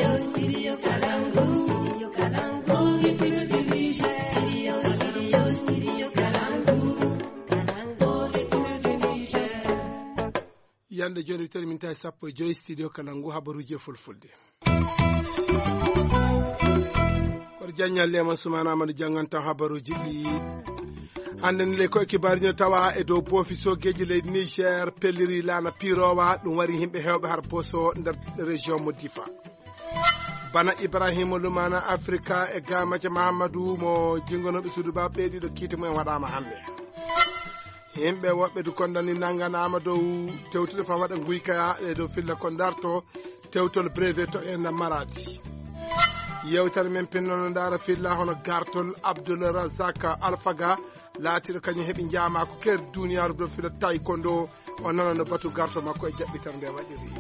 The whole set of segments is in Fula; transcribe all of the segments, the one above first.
yande joni terminta sappo e joyi studio Kalangu habaruji fulfulde koto jagnallema Soumana Amadou janganta habaruji ɗi hande le ko kibarño tawa e dow boofiso geji leydi Niger pelliri lana pirowa ɗum wari himɓe hewɓe har boso nder région mo Difa bana Ibrahima Lumana Africa e gamaja Mahamadou mo jingonoɓe suudu ba ɓeyɗiɗo kiite mumen waɗama hande yimɓe woɓɓe du kondani nanganama dow tewtude fa waɗa guykaya e dow filla ko darto tewtol brevet to en maradi yewtere men pinnono ndara filla hono gartol Abdoul Razak Alphaga laatiɗo kañum heeɓi jaama ko ker duniyaru dow filla taekwondo o nana no batu garto makko e jaɓɓitere nde waɗiri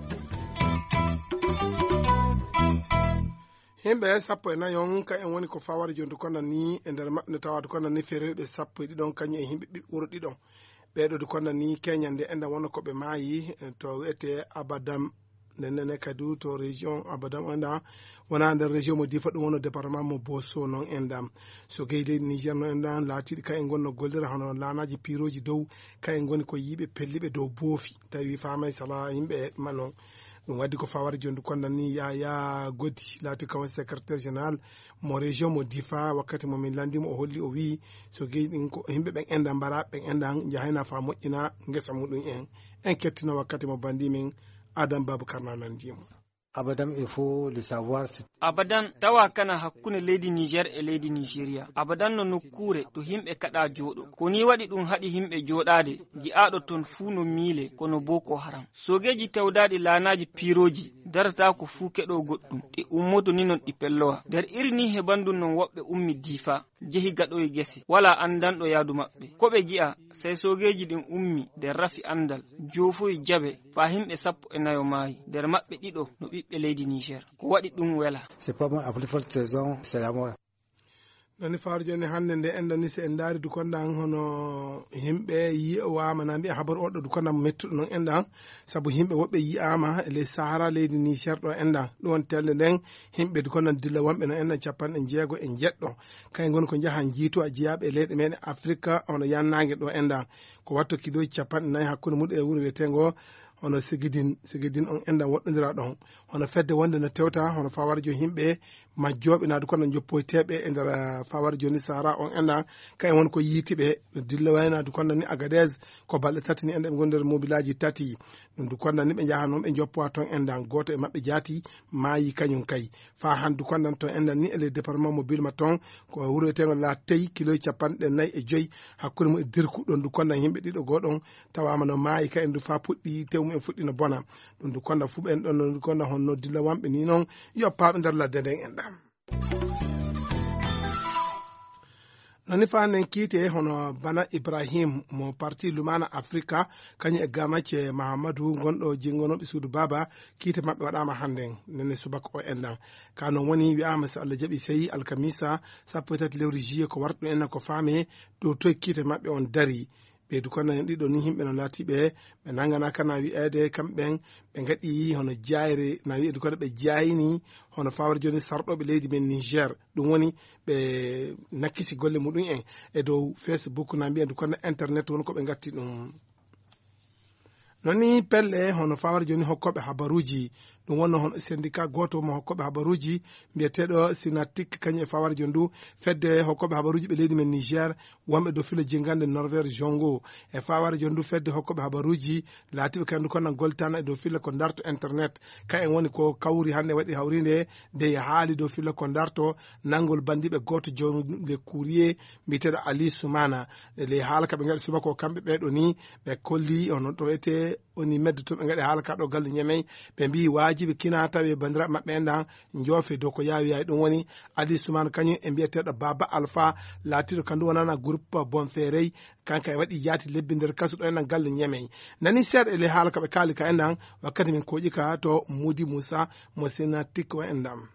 himɓe sappo e nayon ka en woni ko faware jondu konda ni e nder maɓɓe no tawade konda ni fereɓe sappo e ɗiɗon kañum e himɓe ɓiɓɓe wuro ɗiɗon ɓeɗo du konda ni keñande enda wonno koɓe maayi to wiyete Abadam nenne kadi to région Abadam enda wona nder région mo Difa ɗum wonno département mo Bosso noon endam so gey leydi Niger no endan laatiɗi ka en gonno gollira hono lanaji piroji dow ka en goni ko yiiɓe pelliɓe dow boofi tawi famay sala yimɓe manon ɗum waddi ko faware jondu kondan ni ya goddi laati kam secrétaire général mo région mo Difa wakkati momin landimo o holli o wi so gey ɗin ko yimɓe ɓen enda mbara ɓen endan jahayna fa moƴƴina ngesa muɗum en kettino wakkati mo bandi min Adam Baboucar nanandimo Abadam il faut le savoir. Abadan tawa kana hakkunde leydi Niger e leydi Nigeria. Abadan no nokkure to himɓe kaɗa jooɗo. Ko ni waɗi ɗum haɗi himɓe jooɗade gi'aɗo ton fuu no miile kono Boko Haram. Sogeji tawdaɗi laanaji piroji darata ko fuu keɗo goɗɗum ɗi ummoto ni non ɗi pellowa. Nder iri ni heɓandu non woɓɓe ummi Difa jehi gaɗoye gese wala andanɗo yaadu maɓɓe. Ko ɓe gi'a sai sogeji ɗin ummi nder rafi andal joofoyi jabe fa himɓe sappo e nayo maayi nder maɓɓe ɗiɗo no ɓiɓɓe leydi Niger ko waɗi ɗum wela. C'est pas moi, à plus forte raison, c'est la mort. nani faaro joni hannde nde endani se en daari du kondan hono himɓe yi'awama na mbiya habaru oɗo du kondan mettuɗo noon endan saabu himɓe woɓɓe yi'ama e ley sahara leydi Niger ɗo endan ɗum won telde nden himɓe du kondan dilla wonɓe no endan capanɗe jeego e jeɗɗo kayen goni ko jaaha jiitu a jiyaɓe e leyɗe meɗen Afrique hono yannage ɗo endan ko watto kiloji capanɗe nayyi hakkude muɗum e wuuro wiyetego hono sigidin on enda woɗɗodira ɗon hono fedde wonde no tewta hono fawara joni himɓe majjoɓe naadu kono joppoyteɓe e nder fawara joni sahara on enda kayen won ko yiitiɓe dilla waynadu konda ni Agadez ko balɗe tati ni enda ɓe gondir mobilaji tati ɗum du konda ni ɓe jaha noon ɓe joppowa toon endan goto e maɓɓe jaati maayi kañum kay fa handu kondan toon endan ni e le département mobile ma toon ko wuurotego la tey kiloji capanɗe nayyi e joyyi hakkude mum e dirku ɗon du kondan yimɓe ɗiɗo goɗon tawama no maayi ka en du fa puɗɗi tew en fuɗɗino bona ɗum du konda fu ɓen ɗon du konda honno dilla wanɓe ni noon yoppaɓe nder ladde nden enɗam noni fa nen kiite hono bana Ibrahim mo parti Lumana Africa kañum e gamace Mahamadou gonɗo jingonoɓe suudu baba kiite maɓɓe waɗama hande nene subaka o endan ka non woni wiyama so Allah jaaɓi seyi alkamisa sappo e tati lewru juillet ko wartu enna ko faame dow toye kiite maɓɓe on dari ɓeydu kono en ɗiɗo ni himɓe no laatiɓe ɓe nangana kana wi'ede kamɓen ɓe gaɗi hono jayre na wi'edu kono ɓe jayini hono fawre joni sarɗoɓe leydi men Niger ɗum woni ɓe nakkisi golle muɗum en e dow Facebook na mbiyendu kono internet woni ko ɓe gatti ɗum noni pelle hono fawre joni hokkoɓe habaruji ɗum wonno hono syndicat goto mo hokkoɓe habaruji mbiyeteɗo Sinatik kañum e faware joni du fedde hokkoɓe habaruji ɓe leydi men Niger wonɓe dow filo jingande Norvére jongo e faware joni du fedde hokkoɓe habaruji laatiɓe kandu kono goltana e dow filo ko darto internet ka en woni ko kawri hande waɗi hawride nde haali dow filo ko darto nangol bandiɓe goto jonde courrier mbiyeteɗo Ali Soumana le haala kaɓe gaɗi subaka o kamɓe ɓeɗo ni ɓe kolli hono to wiyete oni medde to ɓe gaɗi haala ka ɗo galle ñamey ɓe mbi wajiɓe kina tawi bandiraɓe maɓɓe enɗan joofe dow ko yawi ɗum woni Ali Soumana kañum e mbiyeteɗo Baba Alpha laatiɗo kandu wonana groupe Bonferey kanka e waɗi yaati lebbi nder kasu ɗo enɗan galle ñamey nani seeɗa ele haala kaɓe kaali ka enɗan wakkati min koƴi ka to Moudi Moussa mo Sinatik o enɗam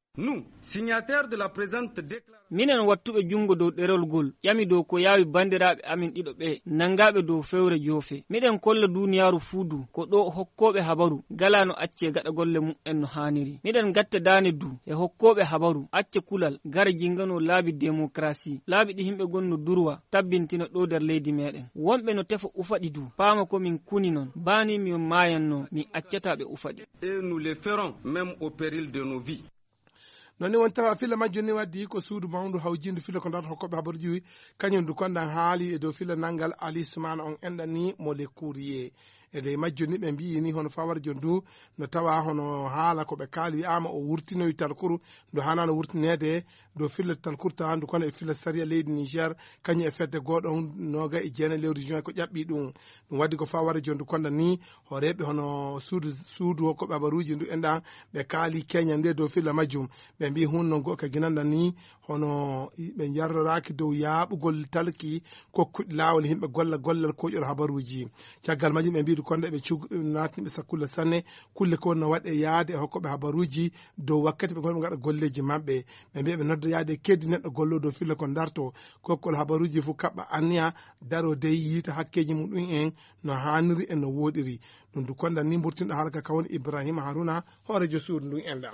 Nous, signataires de la présente déclaration. Minen wattuɓe jungo dow ɗerol ngol ƴami dow ko yawi bandiraɓe amin ɗiɗo ɓe nangaɓe dow fewre joofe. Miɗen kolla duniyaru fuudu ko ɗo hokkoɓe habaru gala no acce gaɗa golle mum'en no haniri. Miɗen gatta dane du e hokkoɓe habaru acce kulal gara jingano laabi démocratie laabi ɗi himɓe gonno durwa tabbintina ɗo nder leydi meɗen. Wonɓe no tefa ufaɗi du paama ko min kuni non bani mi mayanno mi accataɓe ufaɗi. Et nous le ferons même au péril de nos vies. noni won tawa filla majjum ni waddi ko suudu mawdu hawjinde filla ko darata hokkoɓe habaruji wi kañum du kondan haali e dow filla nanggal Ali Soumana on enɗan ni mo le courrier e ley majjum ni ɓe mbi ni hono fawarjo ndu no tawa hono haala koɓe kaali wiyama o wurtinoyi talkuru ndu hanano wurtinede dow filla talkuru tawa ndu kono e filla saria leydi Niger kañum e fedde goɗon noga e jeenayi lewru juin ko ƴaɓɓi ɗum waddi ko fawarjo ndu kondan ni horeɓe hono suudu hokkoɓe habaruji ndu enɗan ɓe kaali keña nde dow filla majjum ɓe mbi hunde noon goka ginanɗan ni hono ɓe jarroraki dow yaaɓugol talki kokkuɗe laawol yimɓe golla gollal koƴol habaruji caggal majjum ɓe mbi konde ɓe natniɓe sakkulle sanne kulle ko no waɗe yaade e hokkoɓe habaruji dow wakkati ɓe gonɓe gaɗa golleji mabɓe ɓe mbiya ɓe nodda yaade keddi neɗɗo gollo dow filla ko darto kokkol habaruji fof kaɓɓa anniya daro dey yiita hakkeji mum ɗum en no haniri e no woɗiri ɗum du kondan ni burtinɗo haalaka kawoni Ibrahima Haruna hoorejo suudu ndun enɗam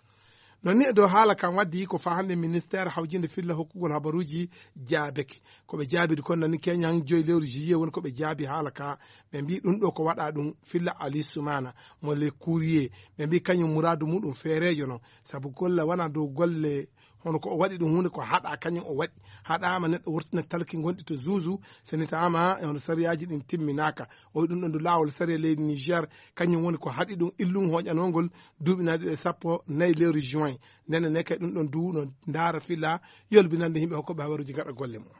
non ni e dow haala kam waddi ko fa hande ministére hawjinde filla hokkugol habaruji jaabeke koɓe jaabidi kono nani keñan joyi lewru juillet woni koɓe jaabi haala ka ɓe mbi ɗum ɗo ko waɗa ɗum filla Ali Soumana mo le courrier ɓe mbi kañum muradu muɗum feerejo non saabu golle wona dow golle hono ko o waɗi ɗum hunde ko haɗa kañum o waɗi haɗama neɗɗo wurtina talki gonɗi to zuusu soni tawama hono sariyaji ɗin timminaka o ɗum ɗon ndu lawol saria leydi Niger kañum woni ko haɗi ɗum illum hoƴanogol duuɓinaɗi ɗe 14 lewru juin nene ne kay ɗum ɗon du no ndaara filla yolbinande yimɓe hokkoɓe habaruji gaɗa golle mum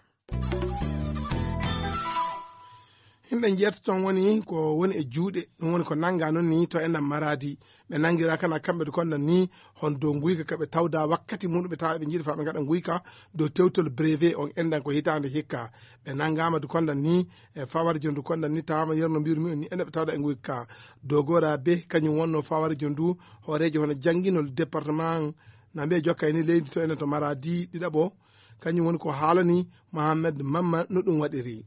yimɓe jertoton woni ko woni e juuɗe ɗum woni ko nanga noon ni to enɗam maradi ɓe nangira kana kamɓe de konɗan ni hon dow guyka kaɓe tawda wakkati muɗum ɓe tawa ɓe jiiɗi fa ɓe gaɗa guyka dow tewtol brevet on enɗan ko hitande hikka ɓe nangama de konɗan ni e fawarjo ndu konɗan ni tawama yerno mbirumi on ni ene ɓe tawda e guyka dogora be kañum wonno fawarjo ndu hoorejo hono jangguinol département na mbiye jokkay ni leydi to enen to maradi ɗiɗaɓo kañum woni ko haalani Mohamed Mamma no ɗum waɗiri.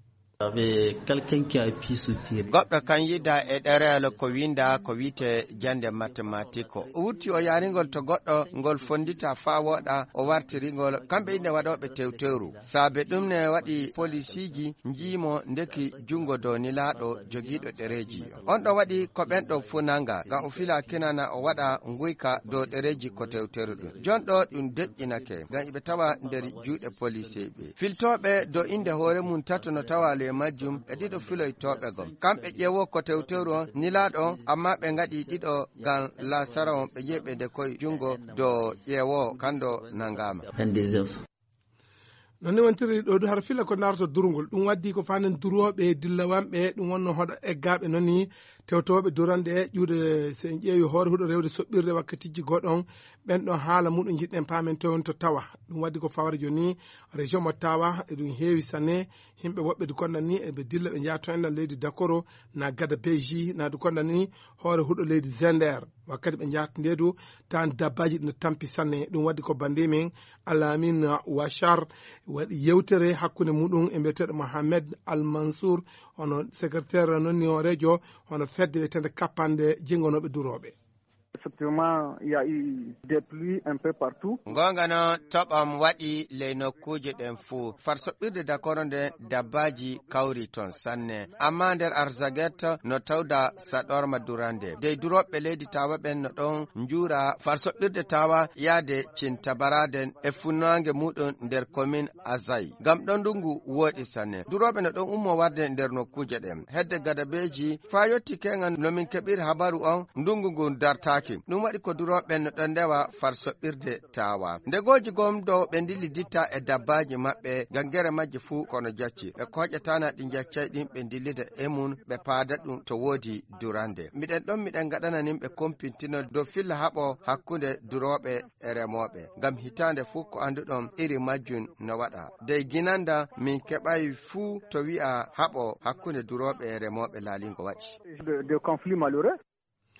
goɗɗo kan yida e ɗereyal ko winda ko wiite jande mathématique o wurti o yaringol to goɗɗo ngol fondita fa woɗa o wartirigol kamɓe inde waɗoɓe tewtewru saabe ɗum ne waɗi polisiji jiimo ndeki jungo dow nilaɗo jogiiɗo ɗereji on ɗo waɗi ko ɓen ɗo funanga ngam o fila kinana o waɗa guyka dow ɗereji ko tewteru ɗum jon ɗo ɗum deƴƴinake ngam iɓe tawa nder juuɗe policeɓe filtoɓe dow inde hoore mum tato no tawa majjum e ɗiɗo filoytoɓe go kamɓe ƴeewo ko tewteru on nilaɗo on amma ɓe gaɗi ɗiɗo ngam lasara on ɓe jeeɓe de koye jungo dow ƴeewo kando nangama nonni wontiri ɗo du har filla ko narto durgol ɗum waddi ko fanen duroɓe dillawanɓe ɗum wonno hoɗa eggaɓe nonni tewtoɓe durande e ƴuude so en ƴeewi hoore huɗo rewde soɓɓirde wakkatiji goɗon ɓen ɗon haala muɗum jiɗɗen paamen to to tawa ɗum waddi ko fawre joni région mo tawa e ɗum heewi sanne himɓe woɓɓe du konɗan ni eɓe dilla ɓe jaato enɗan leydi Dakoro na gada beji na du konɗan ni hoore huɗo leydi Zender wakkati ɓe jaata ndedu tan dabbaji ɗino tampi sanne ɗum waddi ko bande men Alamin Wachar waɗi yewtere hakkunde muɗum e mbiyeteɗo Mohamed Al Mansour hono secrétaire nonni o radio hono fedde wiyetede kappande jingonoɓe duroɓe. Effectivement, il y a eu des pluies un peu partout. Gonga no toɓam waɗi ley nokkuje ɗen fuu far soɓɓirde Dakoro nde dabbaji kawri ton sanne amma nder Arzaget no tawda saɗorma durande dey duroɓe leydi tawa ɓen no ɗon njura far soɓɓirde tawa yaade cintabaraden e funnoange muɗum nder commune Azay ngam ɗon ndungu woɗi sanne duroɓe no ɗon ummo warde nder nokkuje ɗen hedde gadabeji fa yetti kengan nomin keɓiri habaru on ndungu ngu dartaki ɗum waɗi ko duroɓe no ɗon ndewa far soɓɓirde tawa ndegoji gomdo ɓe dilli ditta e dabbaji maɓɓe ngam gere majji fuu kono jacci ɓe koƴƴatana ɗi jaccay ɗin ɓe dillida e mun ɓe paada ɗum to woodi durande miɗen gaɗananin ɓe kompintino dow filla haɓo hakkunde duroɓe e remoɓe ngam hitande fuu ko anduɗon iri majjum no waɗa dey ginanda min keɓay fuu to wi'a haɓo hakkunde duroɓe e remoɓe laalingo waɗi de conflit malheureux.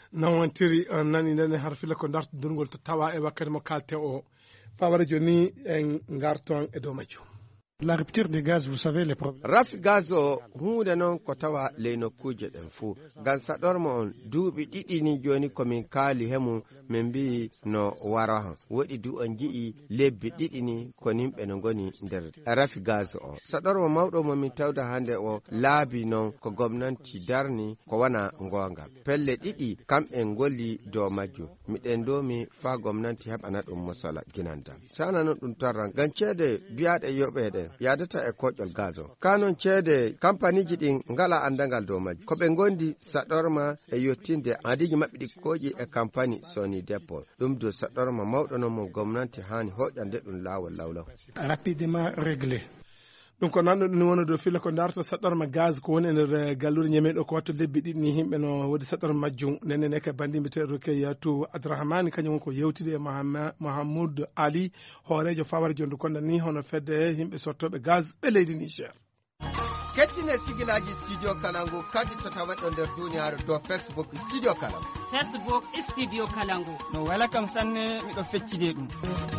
non wontiri on nani nene har fila ko darto durgol to tawa e wakkati mo kalte o pawara joni en garton e dow majjum. La rupture du gaz, vous savez les problèmes. Rafi gaz o hunde non ko tawa ley nokkuje ɗen fuu ngam saɗormo on duuɓi ɗiɗi ni joni komin kaali hemu min mbi no wara han woɗi du on ji'i lebbi ɗiɗi ni kon yimɓe no goni nder rafi gaz o saɗormo mawɗo momin tawda hande o laabi non ko gomnanti darni ko wana gonga pelle ɗiɗi kamɓe golli dow majjum miɗen domi fa gomnanti heɓana ɗum mosala ginanda sana non ɗum tarran ngam ceede biyaɗe yoɓeɗe yadata e koƴol gaz o kanon ceede kampaniji ɗin ngala andangal dow majji ko ɓe gondi saɗorma e yettinde adiji maɓɓe ɗi koji e campagne Sony Depot ɗum do saɗorma mawɗo non mo gomnanti hani hoƴande ɗum lawol lawlaw rapidement réglé. ɗum ko nanɗo ɗum woni dow filla ko darto saɗɗorma gaz ko woni nder gallure ñameɗo ko watto lebbi ɗiɗi ni yimɓe no woodi saɗɗorma majjum nenne ka bandimɓe teɗo ke yatu Abdourahmane kañum won ko yewtide e Mahamoud Ali hoorejo famare jondu konda ni hono fedde yimɓe sottoɓe gaz ɓe leydi Niger. kettine sigilaji studio kalangu kadi to tawaɗo nder duniyaru dow Facebook studio kalangu. Facebook studio kalangu. no wala kam sanne miɗo feccide ɗum.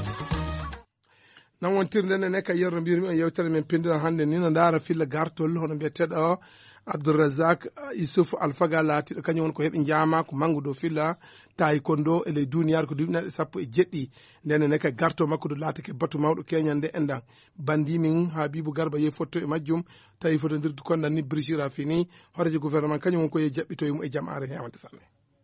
nan wontirde nene ka yerro mbirmi on yewtere men pindira hannde ni no ndaara filla gartol hono mbiyeteɗo Abdourazak Issouf Alfaga laatiɗo kañum woni ko heɓi jaama ko mangu dow filla tawi kondo e ley duniyaaru ko duuɓi neɗɗe 17 ndene ne ka garto makko do laatake batu mawɗo keñande endan bandimin Habibou Garba yehi fotto e majjum tawi fotodirdu kondan ni Brichira fini horejo gouvernement kañum woni ko yehi jaɓɓitoyemo e jam'are hewante sanne.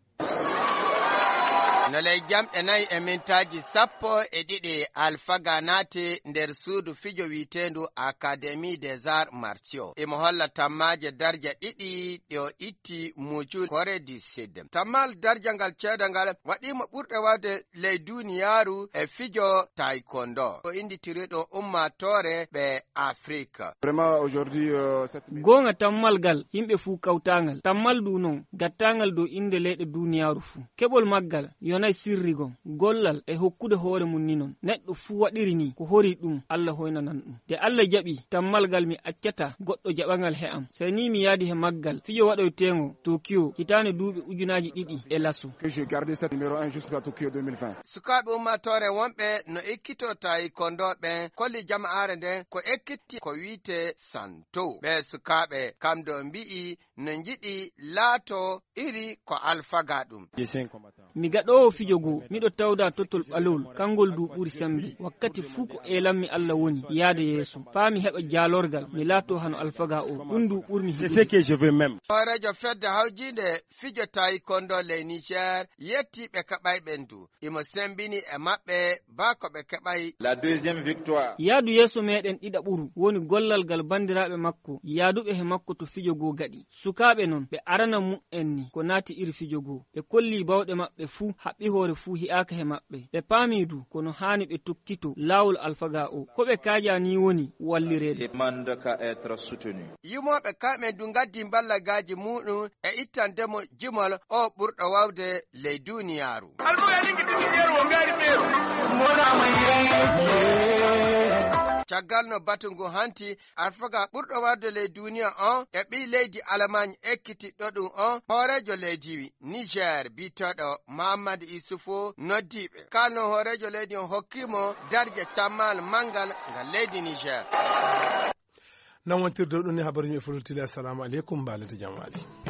no ley jamɗe nayi e mintaji 12 Alfaga naati nder suudu fijo wiitendu Académie des Arts Martiaux imo holla tammaje darja ɗiɗi ɗo itti muju Corée du Sud. Tammal darja ngal ceeda ngal waɗimo ɓurɗe wawde ley duniyaaru e fijo taekwondo o inditiriɗo ummatore ɓe Afrique. Vraiment aujourd'hui gonga tammal gal yimɓe fuu kawtangal tammal du non gattangal dow inde leyɗe duniyaaru fuu keɓol maggal yonay sirrigon gollal e hokkude hoore mum ni non neɗɗo fuu waɗiri ni ko hori ɗum Allah hoynanan ɗum de Allah jaɓi tammal gal mi accata goɗɗo jaɓangal he am sai ni mi yaadi he maggal fijo waɗoytengo Tokyo hitande duuɓi ujunaji ɗiɗi e lasso que j'ai gardé cette numéro 1 jusqu'à Tokyo 2020. Sukaɓe ummatore wonɓe no ekkito taekwondo ɓe kolli jama'are nden ko ekkiti ko wiite santo ɓe sukaɓe kam do mbi'i no jiɗi laato iri ko Alfaga ɗum. mi gaɗowo fijo go miɗo tawda tottol ɓalol kangol du ɓuri sembe wakkati fuu ko elanmi Allah woni yaade yeeso faa mi heɓa jaalorgal mi laato hano Alfaga o ɗum du ɓurmi C'est ce que je veux même. horejo fedde hawjinde fijo taekwondo ley Niger yettiɓe keɓay ɓendu imo sembini e maɓɓe bako ɓe keɓay la deuxième victoire. yaadu yeeso meɗen ɗiɗa ɓuru woni gollal gal bandiraɓe makko yaaduɓe he makko to fijo go gaɗi sukaɓe non ɓe arana mu'en ni ko naati iri fijo go ɓe kolli bawɗe maɓɓe fuu haɓɓi hoore fuu hi'aka he maɓɓe ɓe paami du kono haani ɓe tokkito laawol Alfaga o ko ɓe kaaja ni woni wallirede Demande qu'à être soutenu. yumoɓe kamɓe du gaddi ballagaji muɗum e ittandemo jimol o ɓurɗo wawde ley duniyaaru. caggal no batungu hanti Alfaga ɓurɗo wadde ley duniya on e ɓi leydi Allemagne ekkitiɗɗo ɗum on hoorejo leydi Niger bitoɗo Mahamadou Issoufou noddiɓe kalno hoorejo leydi on hokkimo darje tammal mangal ngal leydi Niger. nan wontirde ɗum ni habaruji e fulfulde assalamu aleykum mbalete jam waali.